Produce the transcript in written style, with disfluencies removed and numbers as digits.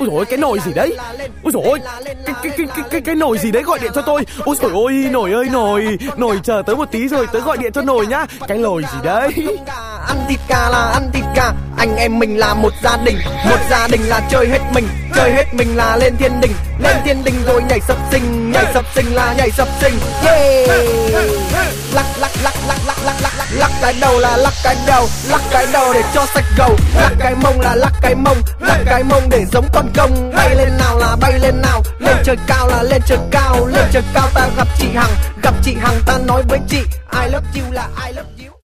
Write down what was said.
dồi ôi, cái nồi gì đấy? Ôi dồi ôi, cái nồi gì đấy gọi điện cho tôi. Ôi dồi ôi, nồi ơi nồi. Nồi chờ tớ một tí rồi tớ gọi điện cho nồi nhá. Cái nồi gì đấy? Ăn thịt gà là ăn thịt gà. Anh em mình là một gia đình. Một gia đình là chơi hết mình. Chơi hết mình là lên thiên đình. Lên thiên đình rồi nhảy sập sinh. Nhảy sập sinh là nhảy sập sinh. Yeah. Lắc lắc lắc lắc lắc lắc lắc lắc. Lắc cái đầu là lắc cái đầu. Lắc cái đầu để cho sạch gầu. Lắc cái mông là lắc cái mông. Lắc cái mông để giống con công. Bay lên nào là bay lên nào. Lên trời cao là lên trời cao. Lên trời cao ta gặp chị Hằng. Gặp chị Hằng ta nói với chị I love you là I love you.